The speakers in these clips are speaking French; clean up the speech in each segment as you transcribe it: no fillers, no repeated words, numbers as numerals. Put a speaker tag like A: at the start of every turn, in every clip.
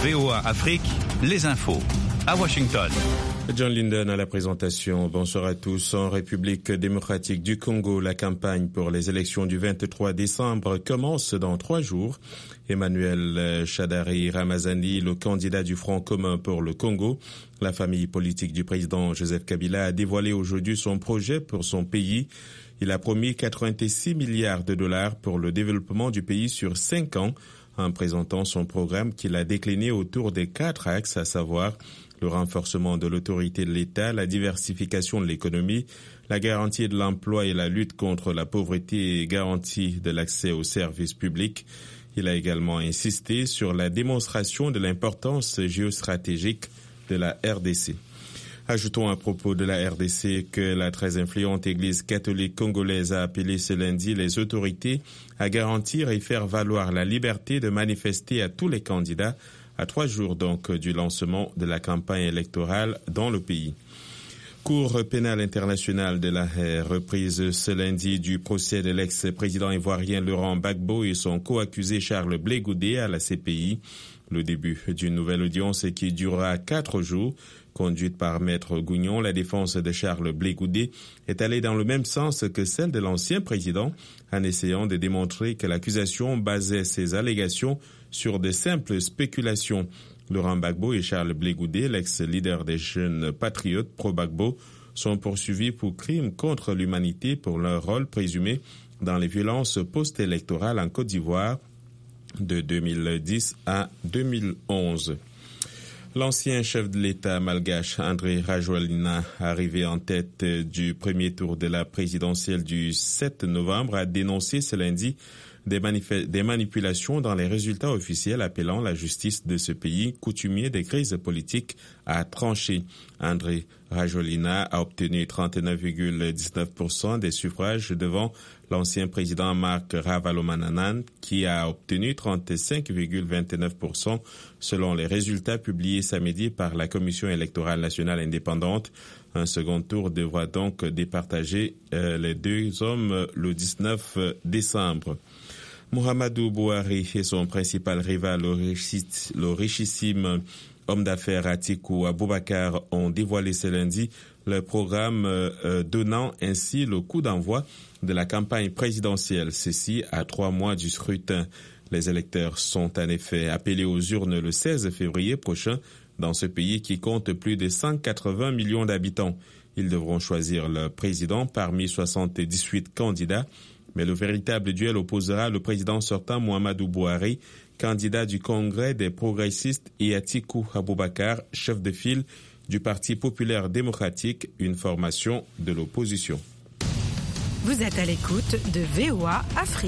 A: VOA Afrique, les infos. À Washington.
B: John Linden à la présentation. Bonsoir à tous. En République démocratique du Congo, la campagne pour les élections du 23 décembre commence dans 3 jours. Emmanuel Shadari Ramazani, le candidat du Front commun pour le Congo, la famille politique du président Joseph Kabila, a dévoilé aujourd'hui son projet pour son pays. Il a promis 86 milliards de dollars pour le développement du pays sur 5 ans, en présentant son programme qu'il a décliné autour des 4 axes, à savoir le renforcement de l'autorité de l'État, la diversification de l'économie, la garantie de l'emploi et la lutte contre la pauvreté et garantie de l'accès aux services publics. Il a également insisté sur la démonstration de l'importance géostratégique de la RDC. Ajoutons à propos de la RDC que la très influente Église catholique congolaise a appelé ce lundi les autorités à garantir et faire valoir la liberté de manifester à tous les candidats, à 3 jours donc du lancement de la campagne électorale dans le pays. Cour pénale internationale de la Haye, reprise ce lundi du procès de l'ex-président ivoirien Laurent Gbagbo et son co-accusé Charles Blé Goudé à la CPI. Le début d'une nouvelle audience qui durera 4 jours. Conduite par Maître Gougnon, la défense de Charles Blé Goudé est allée dans le même sens que celle de l'ancien président, en essayant de démontrer que l'accusation basait ses allégations sur de simples spéculations. Laurent Gbagbo et Charles Blé Goudé, l'ex-leader des jeunes patriotes pro-Gbagbo, sont poursuivis pour crimes contre l'humanité pour leur rôle présumé dans les violences post-électorales en Côte d'Ivoire de 2010 à 2011. L'ancien chef de l'État malgache André Rajoelina, arrivé en tête du premier tour de la présidentielle du 7 novembre, a dénoncé ce lundi des manipulations dans les résultats officiels, appelant la justice de ce pays, coutumier des crises politiques, à trancher. André Rajoelina a obtenu 39,19% des suffrages devant l'ancien président Marc Ravalomanana, qui a obtenu 35,29% selon les résultats publiés samedi par la Commission électorale nationale indépendante. Un second tour devra donc départager les deux hommes le 19 décembre. Muhammadu Buhari et son principal rival, le richissime homme d'affaires Atiku Abubakar, ont dévoilé ce lundi le programme donnant ainsi le coup d'envoi de la campagne présidentielle, ceci à 3 mois du scrutin. Les électeurs sont en effet appelés aux urnes le 16 février prochain dans ce pays qui compte plus de 180 millions d'habitants. Ils devront choisir le président parmi 78 candidats, mais le véritable duel opposera le président sortant Muhammadu Buhari, candidat du Congrès des progressistes, et Atiku Abubakar, chef de file du Parti populaire démocratique, une formation de l'opposition.
C: Vous êtes à l'écoute de VOA Afrique.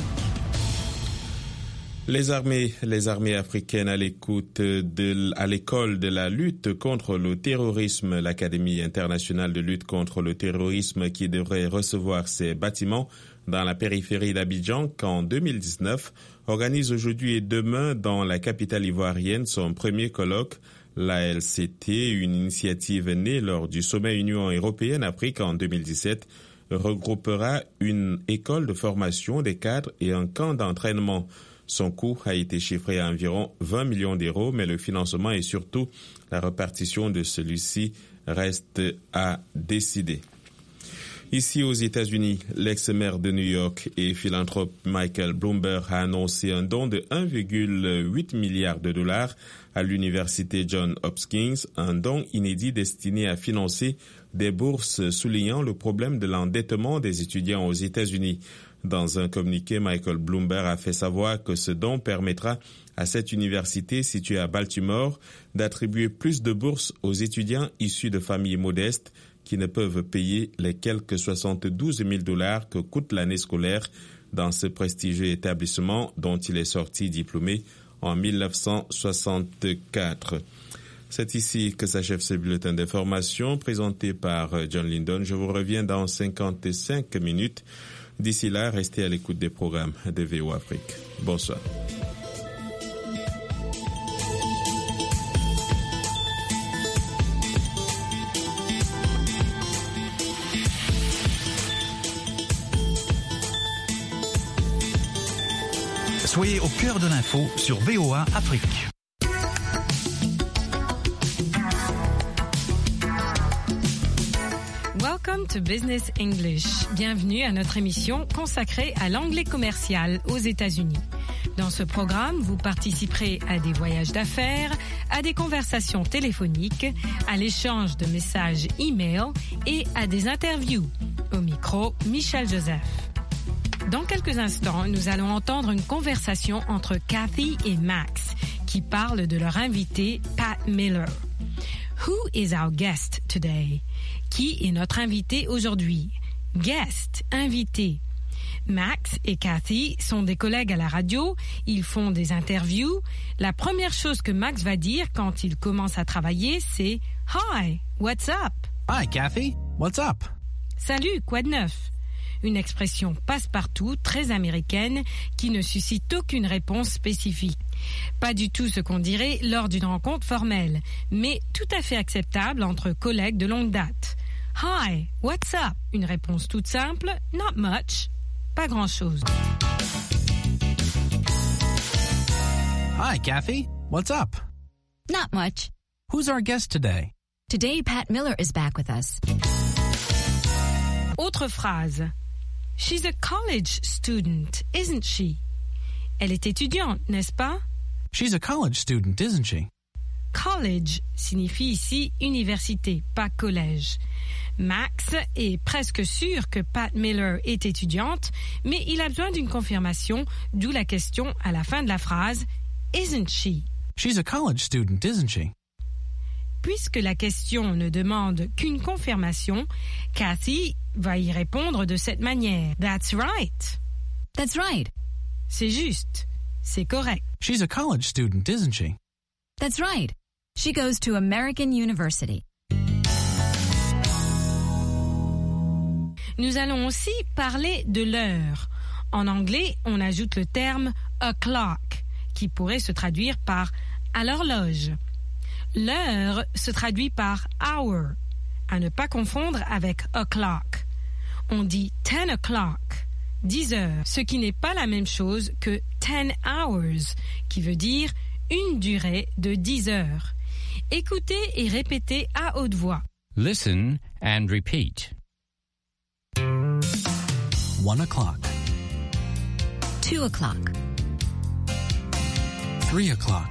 B: Les armées africaines à l'écoute à l'école de la lutte contre le terrorisme, l'Académie internationale de lutte contre le terrorisme qui devrait recevoir ses bâtiments dans la périphérie d'Abidjan qu'en 2019, organise aujourd'hui et demain dans la capitale ivoirienne son premier colloque. L'ALCT, une initiative née lors du sommet Union européenne-Afrique en 2017, regroupera une école de formation des cadres et un camp d'entraînement. Son coût a été chiffré à environ 20 millions d'euros, mais le financement et surtout la répartition de celui-ci reste à décider. Ici aux États-Unis, l'ex-maire de New York et philanthrope Michael Bloomberg a annoncé un don de 1,8 milliard de dollars à l'université Johns Hopkins, un don inédit destiné à financer des bourses, soulignant le problème de l'endettement des étudiants aux États-Unis. Dans un communiqué, Michael Bloomberg a fait savoir que ce don permettra à cette université située à Baltimore d'attribuer plus de bourses aux étudiants issus de familles modestes qui ne peuvent payer les quelques 72 000 $ que coûte l'année scolaire dans ce prestigieux établissement dont il est sorti diplômé en 1964. C'est ici que s'achève ce bulletin d'information présenté par John Linden. Je vous reviens dans 55 minutes. D'ici là, restez à l'écoute des programmes de VOA Afrique. Bonsoir.
A: Soyez au cœur de l'info sur VOA Afrique.
C: Welcome to Business English. Bienvenue à notre émission consacrée à l'anglais commercial aux États-Unis. Dans ce programme, vous participerez à des voyages d'affaires, à des conversations téléphoniques, à l'échange de messages e-mail et à des interviews. Au micro, Michel Joseph. Dans quelques instants, nous allons entendre une conversation entre Kathy et Max qui parlent de leur invité, Pat Miller. Who is our guest today? Qui est notre invité aujourd'hui? Guest, invité. Max et Kathy sont des collègues à la radio, ils font des interviews. La première chose que Max va dire quand il commence à travailler, c'est « Hi, what's up? »
A: Hi, Kathy. What's up?
C: Salut, quoi de neuf? Une expression passe-partout, très américaine, qui ne suscite aucune réponse spécifique. Pas du tout ce qu'on dirait lors d'une rencontre formelle, mais tout à fait acceptable entre collègues de longue date. Hi, what's up? Une réponse toute simple, not much, pas grand-chose.
A: Hi, Kathy. What's up?
D: Not much.
A: Who's our guest today?
D: Today, Pat Miller is back with us.
C: Autre phrase. She's a college student, isn't she? Elle est étudiante, n'est-ce pas?
A: She's a college student, isn't she?
C: College signifie ici université, pas collège. Max est presque sûr que Pat Miller est étudiante, mais il a besoin d'une confirmation, d'où la question à la fin de la phrase « Isn't she ?»
A: She's a college student, isn't she?
C: Puisque la question ne demande qu'une confirmation, Kathy va y répondre de cette manière. That's right.
D: That's right.
C: C'est juste. C'est correct.
A: She's a college student, isn't she?
D: That's right. She goes to American University.
C: Nous allons aussi parler de l'heure. En anglais, on ajoute le terme o'clock, qui pourrait se traduire par à l'horloge. L'heure se traduit par hour, à ne pas confondre avec o'clock. On dit 10 o'clock, 10 heures, ce qui n'est pas la même chose que 10 hours, qui veut dire une durée de 10 heures. Écoutez et répétez à haute voix.
E: Listen and repeat. 1 o'clock.
D: 2 o'clock.
E: 3 o'clock.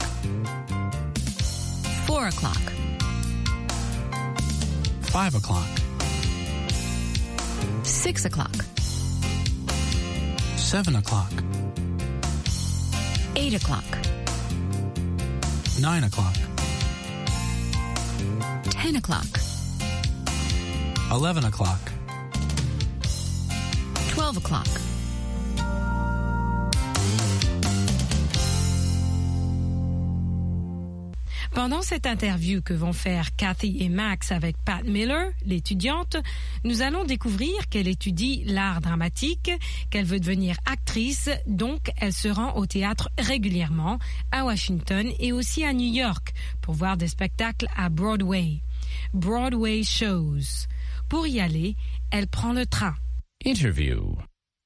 D: 4 o'clock.
E: 5 o'clock.
D: 6 o'clock.
E: 7 o'clock.
D: 8 o'clock.
E: 9 o'clock.
D: 10 o'clock.
E: 11 o'clock.
D: 12 o'clock.
C: Pendant cette interview que vont faire Kathy et Max avec Pat Miller, l'étudiante, nous allons découvrir qu'elle étudie l'art dramatique, qu'elle veut devenir actrice, donc elle se rend au théâtre régulièrement, à Washington et aussi à New York, pour voir des spectacles à Broadway. Broadway shows. Pour y aller, elle prend le train.
E: Interview.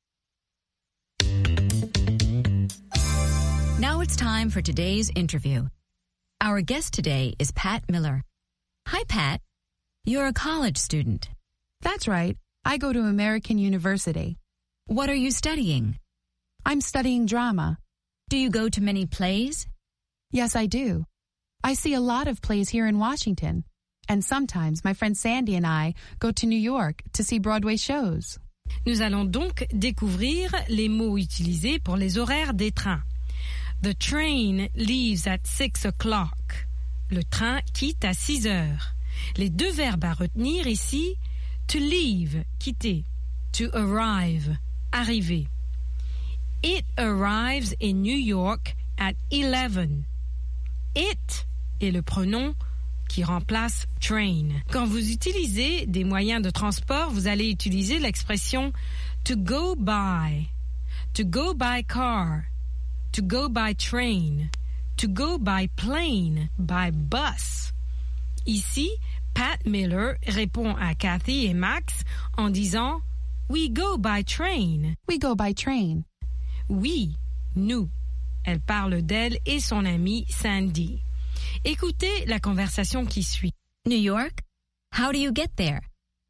D: Now it's time for today's interview. Our guest today is Pat Miller. Hi, Pat. You're a college student.
F: That's right. I go to American University.
D: What are you studying?
F: I'm studying drama.
D: Do you go to many plays?
F: Yes, I do. I see a lot of plays here in Washington. And sometimes my friend Sandy and I go to New York to see Broadway shows.
C: Nous allons donc découvrir les mots utilisés pour les horaires des trains. The train leaves at 6 o'clock. Le train quitte à 6 heures. Les deux verbes à retenir ici, to leave, quitter, to arrive, arriver. It arrives in New York at 11. It est le pronom qui remplace train. Quand vous utilisez des moyens de transport, vous allez utiliser l'expression to go by car, to go by train, to go by plane, by bus. Ici, Pat Miller répond à Kathy et Max en disant « We go by train ».
F: We go by train.
C: Oui, nous. Elle parle d'elle et son amie Sandy. Écoutez la conversation qui suit.
D: New York? How do you get there?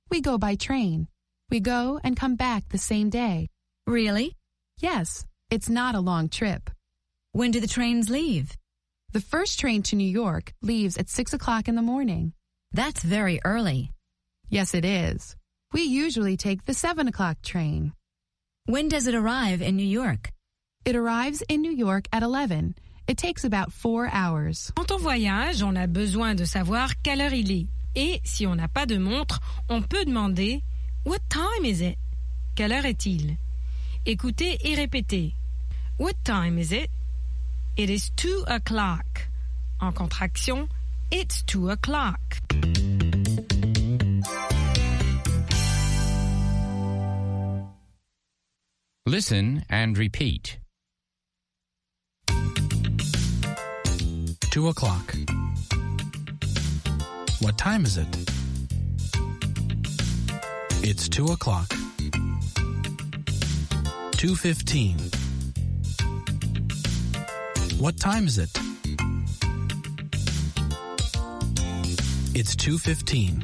F: We go by train. We go and come back the same day.
D: Really?
F: Yes, it's not a long trip.
D: When do the trains leave?
F: The first train to New York leaves at 6 o'clock in the morning.
D: That's very early.
F: Yes, it is. We usually take the 7 o'clock train.
D: When does it arrive in New York?
F: It arrives in New York at 11. It takes about 4 hours.
C: Quand on voyage, on a besoin de savoir quelle heure il est. Et si on n'a pas de montre, on peut demander « What time is it ?» Quelle heure est-il? Écoutez et répétez. What time is it? It is 2 o'clock. En contraction, it's 2 o'clock.
E: Listen and repeat.
A: 2 o'clock. What time is it? It's 2 o'clock. 2:15. What time is it? It's 2:15.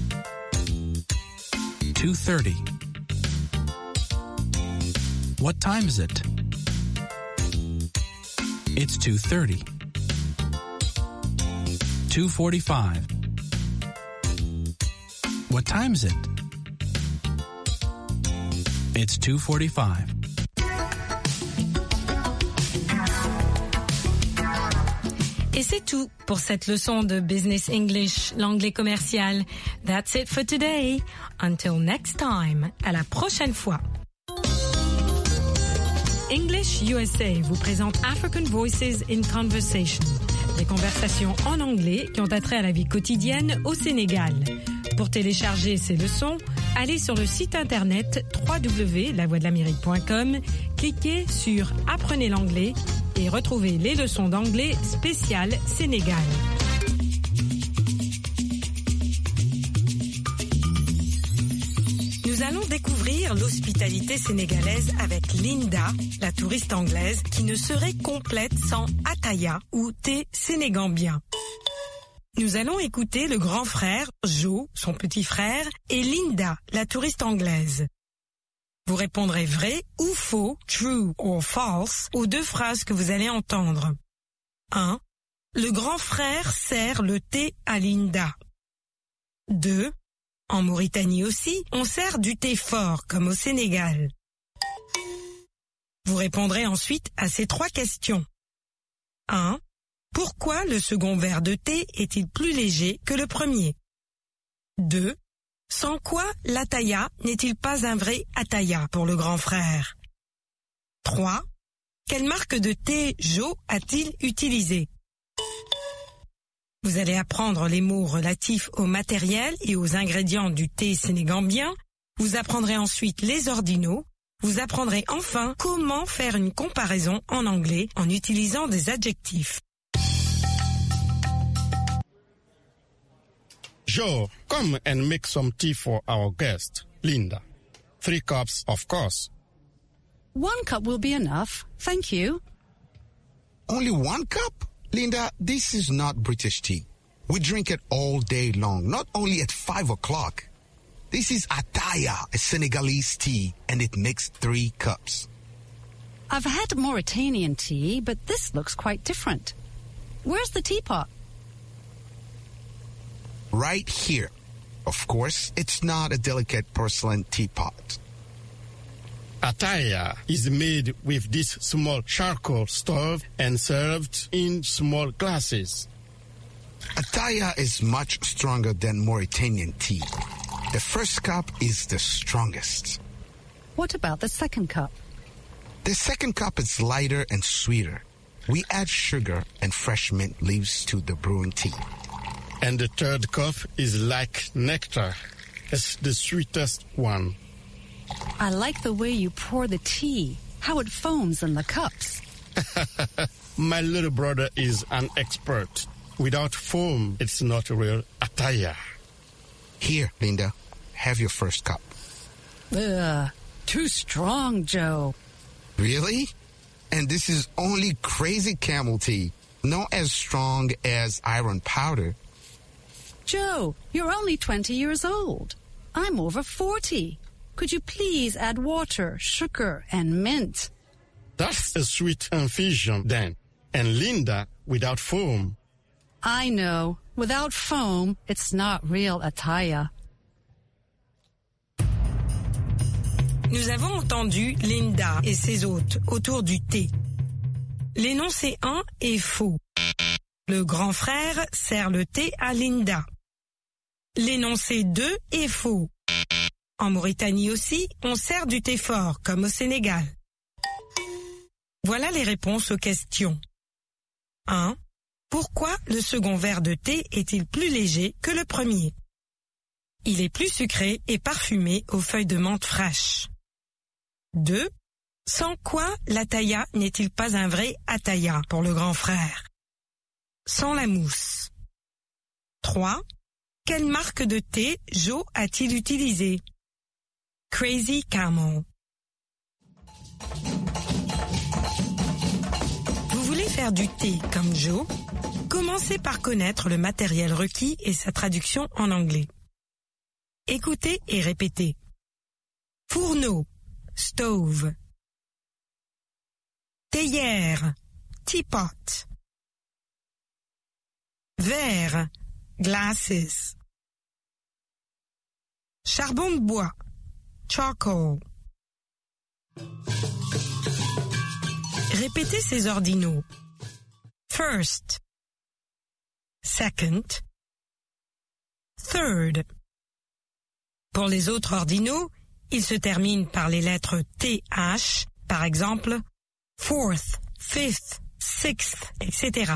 A: 2:30. What time is it? It's 2:30. 2:45. What time is it? It's 2:45.
C: Et c'est tout pour cette leçon de Business English, l'anglais commercial. That's it for today. Until next time. À la prochaine fois. English USA vous présente African Voices in Conversation. Des conversations en anglais qui ont attrait à la vie quotidienne au Sénégal. Pour télécharger ces leçons, allez sur le site internet www.lavoixdelamérique.com, cliquez sur « Apprenez l'anglais » et retrouvez les leçons d'anglais spéciales Sénégal. Nous allons découvrir l'hospitalité sénégalaise avec Linda, la touriste anglaise, qui ne serait complète sans ataya ou thé sénégambien. Nous allons écouter le grand frère, Joe, son petit frère, et Linda, la touriste anglaise. Vous répondrez vrai ou faux, true or false, aux deux phrases que vous allez entendre. 1. Le grand frère sert le thé à Linda. 2. En Mauritanie aussi, on sert du thé fort, comme au Sénégal. Vous répondrez ensuite à ces 3 questions. 1. Pourquoi le second verre de thé est-il plus léger que le premier? 2. Sans quoi l'ataya n'est-il pas un vrai ataya pour le grand frère? 3. Quelle marque de thé Joe a-t-il utilisé? Vous allez apprendre les mots relatifs au matériel et aux ingrédients du thé sénégambien. Vous apprendrez ensuite les ordinaux. Vous apprendrez enfin comment faire une comparaison en anglais en utilisant des adjectifs.
G: Joe, come and make some tea for our guest, Linda. 3 cups, of course.
H: 1 cup will be enough. Thank you.
I: Only 1 cup? Linda, this is not British tea. We drink it all day long, not only at 5 o'clock. This is ataya, a Senegalese tea, and it makes 3 cups.
H: I've had Mauritanian tea, but this looks quite different. Where's the teapot?
I: Right here. Of course, it's not a delicate porcelain teapot.
G: Ataya is made with this small charcoal stove and served in small glasses.
I: Ataya is much stronger than Mauritanian tea. The first cup is the strongest.
H: What about the second cup?
I: The second cup is lighter and sweeter. We add sugar and fresh mint leaves to the brewing tea.
G: And the third cup is like nectar. It's the sweetest one.
H: I like the way you pour the tea, how it foams in the cups.
G: My little brother is an expert. Without foam, it's not real ataya.
I: Here, Linda, have your first cup.
H: Ugh, too strong, Joe.
I: Really? And this is only crazy camel tea, not as strong as iron powder.
H: Joe, you're only 20 years old. I'm over 40. Could you please add water, sugar, and mint?
G: That's a sweet infusion then. And Linda, without foam.
H: I know. Without foam, it's not real Ataya.
C: Nous avons entendu Linda et ses hôtes autour du thé. L'énoncé 1 est faux. Le grand frère sert le thé à Linda. L'énoncé 2 est faux. En Mauritanie aussi, on sert du thé fort, comme au Sénégal. Voilà les réponses aux questions. 1. Pourquoi le second verre de thé est-il plus léger que le premier? Il est plus sucré et parfumé aux feuilles de menthe fraîches. 2. Sans quoi l'ataya n'est-il pas un vrai ataya pour le grand frère? Sans la mousse. 3. Quelle marque de thé Joe a-t-il utilisé? Crazy Camel. Vous voulez faire du thé comme Joe? Commencez par connaître le matériel requis et sa traduction en anglais. Écoutez et répétez. Fourneau, stove. Théière, teapot. Verre, glasses. Charbon de bois, charcoal. Répétez ces ordinaux. First, second, third. Pour les autres ordinaux, ils se terminent par les lettres TH, par exemple, fourth, fifth, sixth, etc.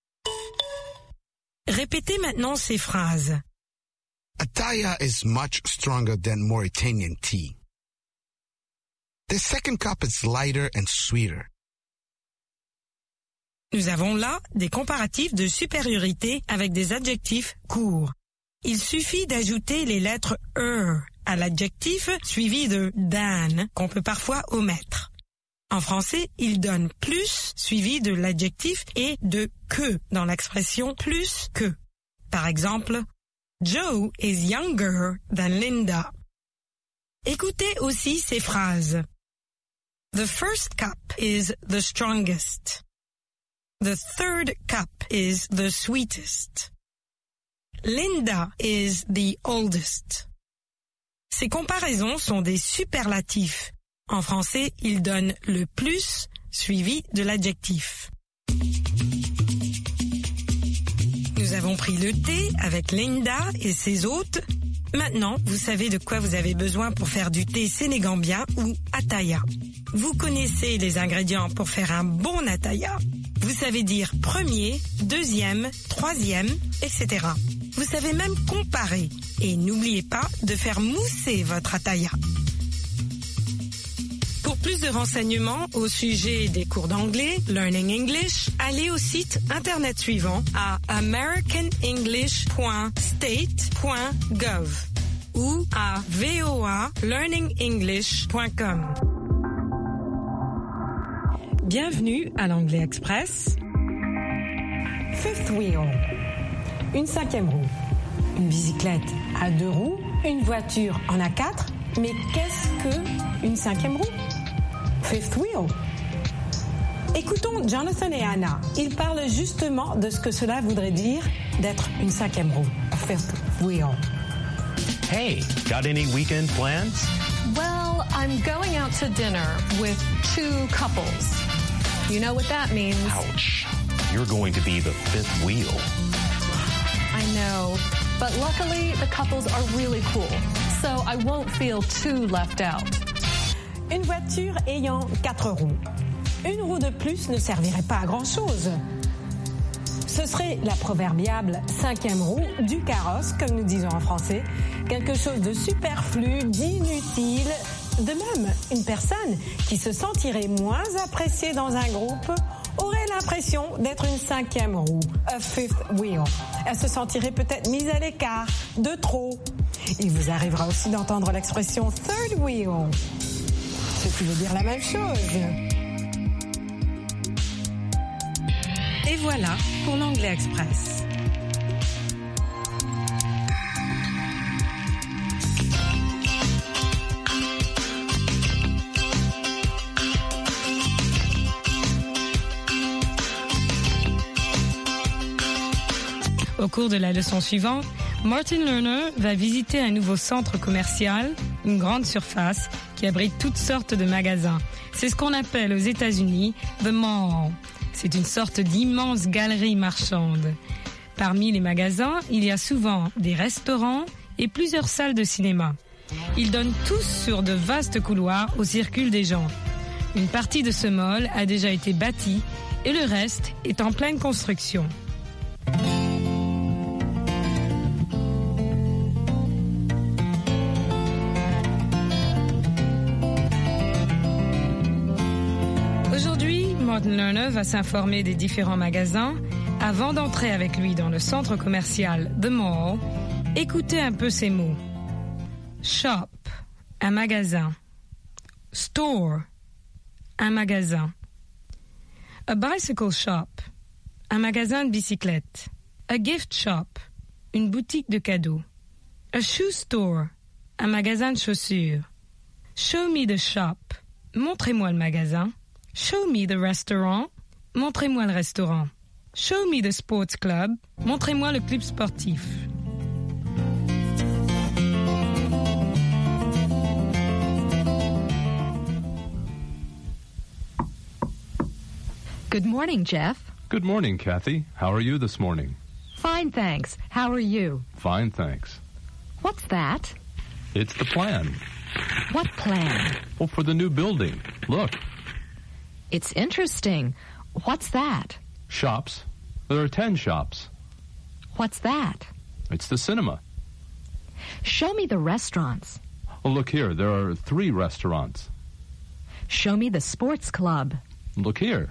C: Répétez maintenant ces phrases.
I: Ataya is much stronger than Mauritanian tea. The second cup is lighter and sweeter.
C: Nous avons là des comparatifs de supériorité avec des adjectifs courts. Il suffit d'ajouter les lettres à l'adjectif suivi de than qu'on peut parfois omettre. En français, il donne plus suivi de l'adjectif et de que dans l'expression plus que. Par exemple, Joe is younger than Linda. Écoutez aussi ces phrases. The first cup is the strongest. The third cup is the sweetest. Linda is the oldest. Ces comparaisons sont des superlatifs. En français, ils donnent le plus suivi de l'adjectif. Nous avons pris le thé avec Linda et ses hôtes. Maintenant, vous savez de quoi vous avez besoin pour faire du thé sénégambien ou ataya. Vous connaissez les ingrédients pour faire un bon ataya. Vous savez dire premier, deuxième, troisième, etc. Vous savez même comparer. Et n'oubliez pas de faire mousser votre ataya. Pour plus de renseignements au sujet des cours d'anglais, Learning English, allez au site internet suivant à americanenglish.state.gov ou à voalearningenglish.com. Bienvenue à l'Anglais Express. Fifth wheel, une cinquième roue, une bicyclette à 2 roues, une voiture en A4. Mais qu'est-ce qu'une cinquième roue? Fifth wheel. Écoutons Jonathan et Anna. Ils parlent justement de ce que cela voudrait dire d'être une cinquième roue. A fifth wheel.
J: Hey, got any weekend plans?
K: Well, I'm going out to dinner with 2 couples. You know what that means.
J: Ouch. You're going to be the fifth wheel.
K: I know, but luckily the couples are really cool, so I won't feel too left out.
C: Une voiture ayant 4 roues. Une roue de plus ne servirait pas à grand-chose. Ce serait la proverbiale 5e roue du carrosse, comme nous disons en français. Quelque chose de superflu, d'inutile. De même, une personne qui se sentirait moins appréciée dans un groupe aurait l'impression d'être une 5e roue, a fifth wheel. Elle se sentirait peut-être mise à l'écart, de trop. Il vous arrivera aussi d'entendre l'expression third wheel, ce qui veut dire la même chose. Et voilà pour l'Anglais Express. Au cours de la leçon suivante, Martin Lerner va visiter un nouveau centre commercial, une grande surface qui abrite toutes sortes de magasins. C'est ce qu'on appelle aux États-Unis The Mall. C'est une sorte d'immense galerie marchande. Parmi les magasins, il y a souvent des restaurants et plusieurs salles de cinéma. Ils donnent tous sur de vastes couloirs où circulent des gens. Une partie de ce mall a déjà été bâtie et le reste est en pleine construction. Aujourd'hui, Martin Lerner va s'informer des différents magasins. Avant d'entrer avec lui dans le centre commercial The Mall, écoutez un peu ces mots. Shop, un magasin. Store, un magasin. A bicycle shop, un magasin de bicyclettes. A gift shop, une boutique de cadeaux. A shoe store, un magasin de chaussures. Show me the shop, montrez-moi le magasin. Show me the restaurant, montrez-moi le restaurant. Show me the sports club, montrez-moi le club sportif.
L: Good morning, Jeff.
M: Good morning, Kathy. How are you this morning?
L: Fine, thanks. How are you?
M: Fine, thanks.
L: What's that?
M: It's the plan.
L: What plan?
M: Well, for the new building. Look.
L: It's interesting. What's that?
M: Shops. There are 10 shops.
L: What's that?
M: It's the cinema.
L: Show me the restaurants.
M: Oh, look here. There are 3 restaurants.
L: Show me the sports club.
M: Look here.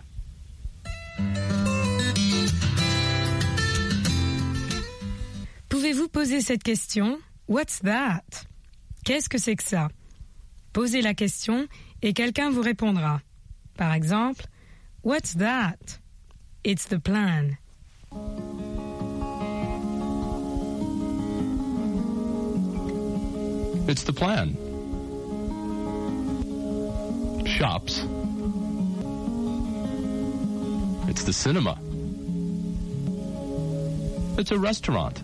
C: Pouvez-vous poser cette question? What's that? Qu'est-ce que c'est que ça? Posez la question et quelqu'un vous répondra. Par exemple, What's that? It's the plan.
M: It's the plan. Shops. It's the cinema. It's a restaurant.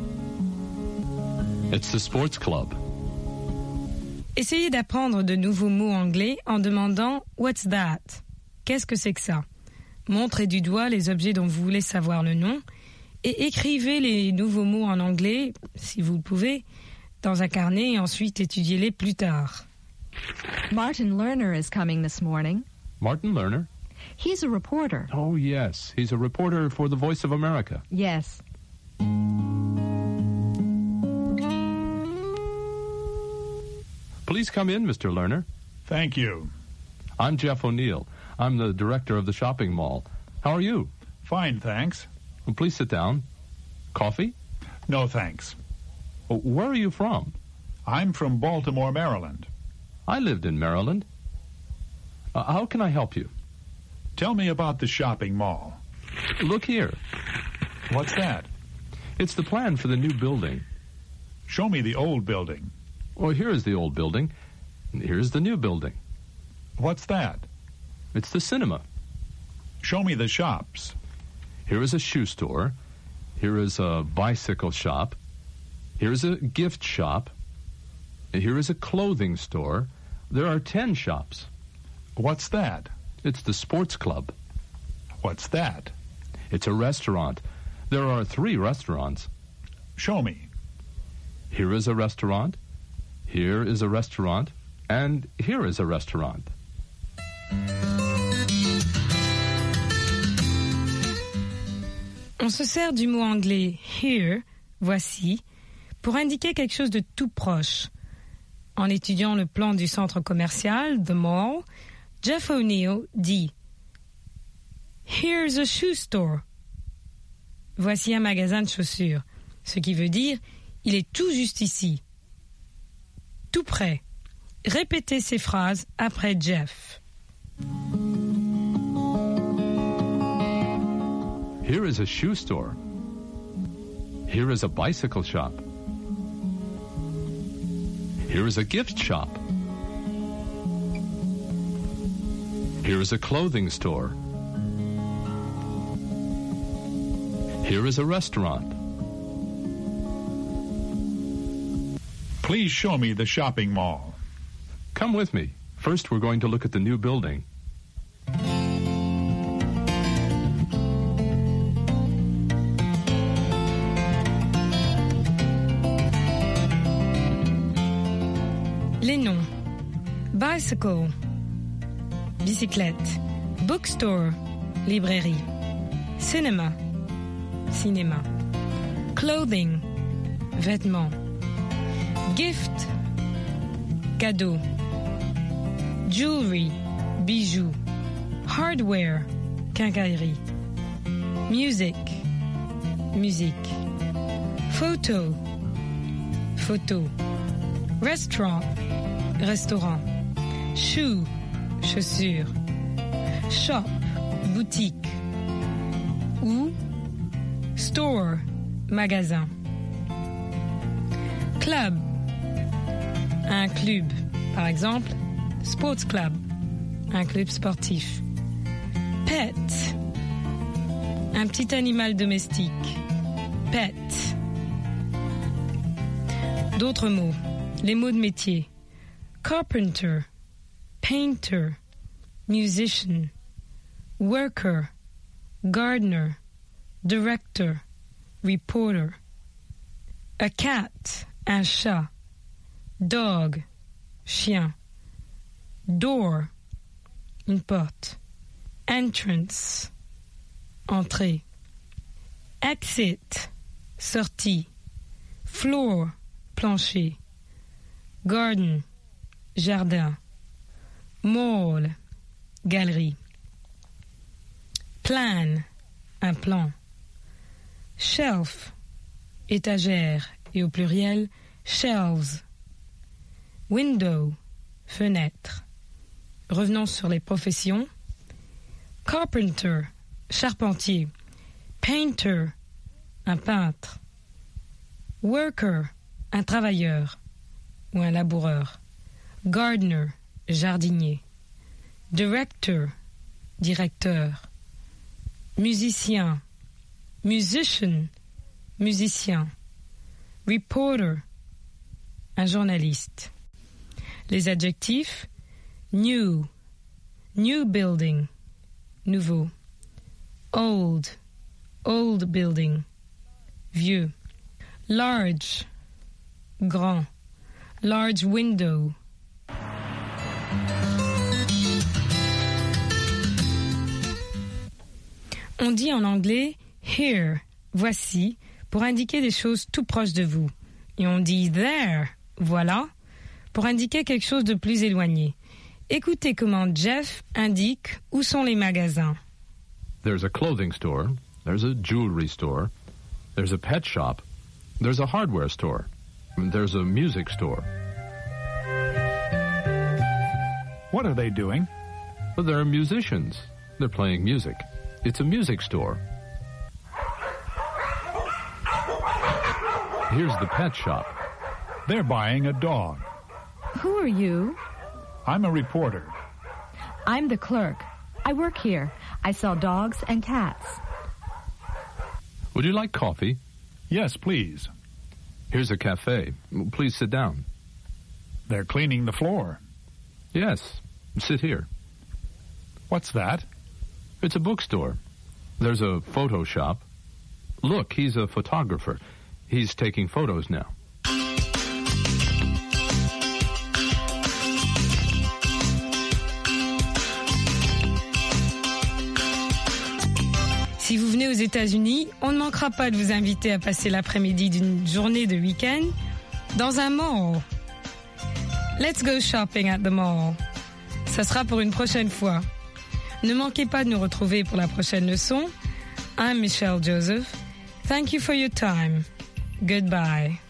M: It's the sports club.
C: Essayez d'apprendre de nouveaux mots anglais en demandant « What's that ?» Qu'est-ce que c'est que ça? Montrez du doigt les objets dont vous voulez savoir le nom et écrivez les nouveaux mots en anglais, si vous le pouvez, dans un carnet et ensuite étudiez-les plus tard.
L: Martin Lerner is coming this morning.
M: Martin Lerner?
L: He's a reporter.
M: Oh, yes. He's a reporter for the Voice of America.
L: Yes.
M: Please come in, Mr. Lerner.
N: Thank you.
M: I'm Jeff O'Neill. I'm the director of the shopping mall. How are you?
N: Fine, thanks.
M: Well, please sit down. Coffee?
N: No, thanks.
M: Where are you from?
N: I'm from Baltimore, Maryland.
M: I lived in Maryland. How can I help you?
N: Tell me about the shopping mall.
M: Look here.
N: What's that?
M: It's the plan for the new building.
N: Show me the old building.
M: Well, here is the old building. Here's the new building.
N: What's that?
M: It's the cinema.
N: Show me the shops.
M: Here is a shoe store. Here is a bicycle shop. Here is a gift shop. Here is a clothing store. There are 10 shops.
N: What's that?
M: It's the sports club.
N: What's that?
M: It's a restaurant. There are 3 restaurants.
N: Show me.
M: Here is a restaurant. Here is a restaurant. And here is a restaurant.
C: On se sert du mot anglais here, voici, pour indiquer quelque chose de tout proche. En étudiant le plan du centre commercial, The Mall, Jeff O'Neill dit « Here's a shoe store ». Voici un magasin de chaussures, ce qui veut dire « il est tout juste ici ». Tout près. Répétez ces phrases après Jeff.
M: Here is a shoe store. Here is a bicycle shop. Here is a gift shop. Here is a clothing store. Here is a restaurant.
N: Please show me the shopping mall.
M: Come with me. First, we're going to look at the new building.
C: Les noms. Bicycle, bicyclette. Bookstore, librairie. Cinema, cinéma. Clothing, vêtements. Gift, cadeau. Jewelry, bijoux. Hardware, quincaillerie. Music, musique. Photo, photo. Restaurant, restaurant. Shoe, chaussures. Shop, boutique. Ou store, magasin. Club, un club. Par exemple, sports club, un club sportif. Pet, un petit animal domestique. Pet. D'autres mots, les mots de métier. Carpenter, painter, musician, worker, gardener, director, reporter. A cat, un chat. Dog, chien. Door, une porte. Entrance, entrée. Exit, sortie. Floor, plancher. Garden, jardin. Mall, galerie. Plan, un plan. Shelf, étagère, et au pluriel, shelves. Window, fenêtre. Revenons sur les professions. Carpenter, charpentier. Painter, un peintre. Worker, un travailleur ou un laboureur. Gardener, jardinier. Director, directeur. Musicien, musician, musicien. Reporter, un journaliste. Les adjectifs: new, new building, nouveau. Old, old building, vieux. Large, grand. Large window. On dit en anglais here, voici, pour indiquer des choses tout proches de vous. Et on dit there, voilà, pour indiquer quelque chose de plus éloigné. Écoutez comment Jeff indique où sont les magasins.
M: There's a clothing store, there's a jewelry store, there's a pet shop, there's a hardware store, there's a music store.
N: What are they doing?
M: Well, they're musicians. They're playing music. It's a music store. Here's the pet shop.
N: They're buying a dog.
L: Who are you?
N: I'm a reporter.
L: I'm the clerk. I work here. I sell dogs and cats.
M: Would you like coffee?
N: Yes, please.
M: Here's a cafe. Please sit down.
N: They're cleaning the floor.
M: Yes, sit here.
N: What's that?
M: It's a bookstore. There's a photo shop. Look, he's a photographer. He's taking photos now.
C: Si vous venez aux États-Unis, on ne manquera pas de vous inviter à passer l'après-midi d'une journée de week-end dans un mall. Let's go shopping at the mall. Ça sera pour une prochaine fois. Ne manquez pas de nous retrouver pour la prochaine leçon. I'm Michelle Joseph. Thank you for your time. Goodbye.